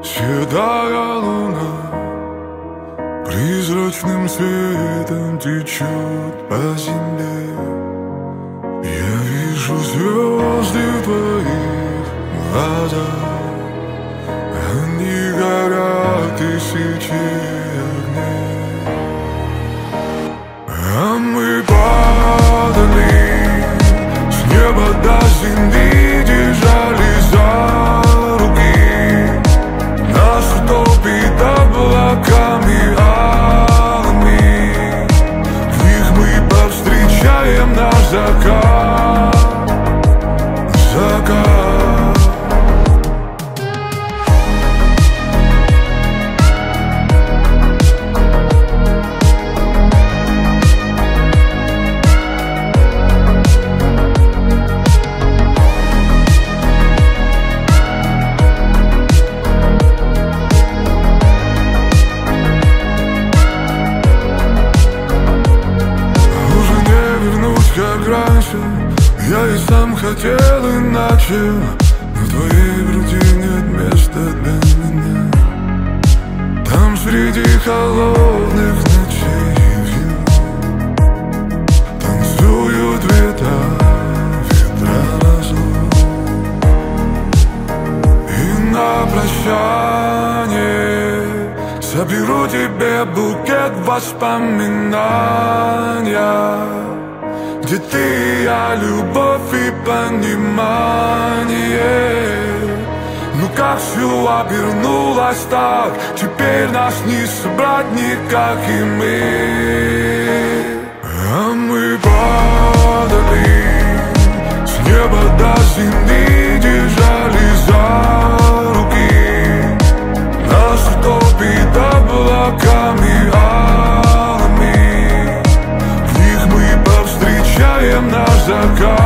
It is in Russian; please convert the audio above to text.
Седая луна призрачным светом течет по земле. Я вижу звезды в твоих глазах, они горят тысячи огней. А мы падали с неба до земли, держались за руки. Нас утопит облаками алыми, в них мы повстречаем наш закат, закат. Как раньше, я и сам хотел иначе, но в твоей груди нет места для меня. Там среди холодных ночей вьют, танцуют ветра, ветра разлук. И на прощание соберу тебе букет воспоминаний, где ты, я, любовь и понимание. Ну как все обернулось так, теперь нас не собрать никак и мы. А мы падали с неба до земли, держались за руки. Нас утопит облаками алыми, в них мы повстречаем наш закат.